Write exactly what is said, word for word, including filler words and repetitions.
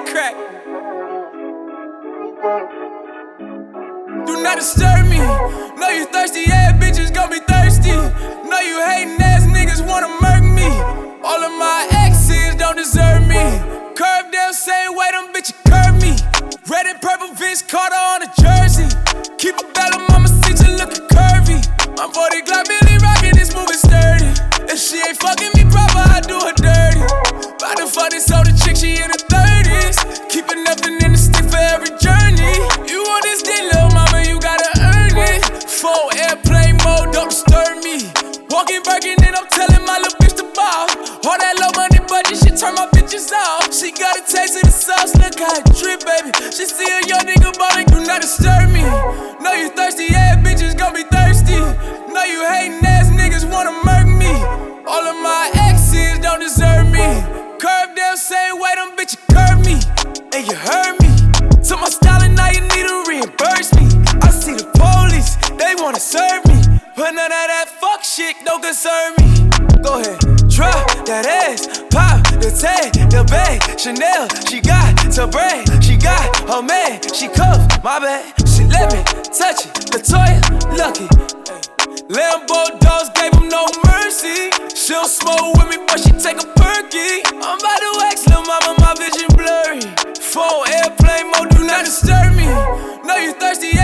crack. Do not disturb me. Know you thirsty ass bitches gon' be thirsty. Know you hating ass niggas wanna murk me. All of my exes don't deserve me. Curve them same way them bitches curve me. Red and purple Vince Carter on a jersey. Keep a bell on mama seat to lookin' curvy. I'm forty Glock Billy rockin', this movie sturdy. If she ain't fucking me proper, I do her dirty. Bout to fuck this older chick, she in her thirties. Keepin' nothing in the stick for every journey. You want this dick, lil' mama, you gotta earn it. Full airplane mode, don't disturb me. Walking Birkin and I'm telling my little bitch to ball. All that low money budget shit turn my bitches off. She got a taste of the sauce, look how it drip, baby. She see a young nigga ballin', do not disturb me. Know you thirsty ass bitches gon' be thirsty. Know you hating ass niggas wanna murk me. All of my exes don't deserve me. Curve them same way them bitches curve me. And you heard me. To my stylin', now you need to reimburse me. I see the police, they wanna serve me. But none of that fuck shit don't concern me. Go ahead, drop that ass, pop the tag, the bag. Chanel, she got to brag. She got her man, she cuffed my bag. She let me touch it, Latoya, lucky. Lambo dogs gave him no mercy. She don't smoke with me, but she take a perky. I'm about to wax, lil' mama, my vision blurry. Full airplane mode, do not disturb me. Know you thirsty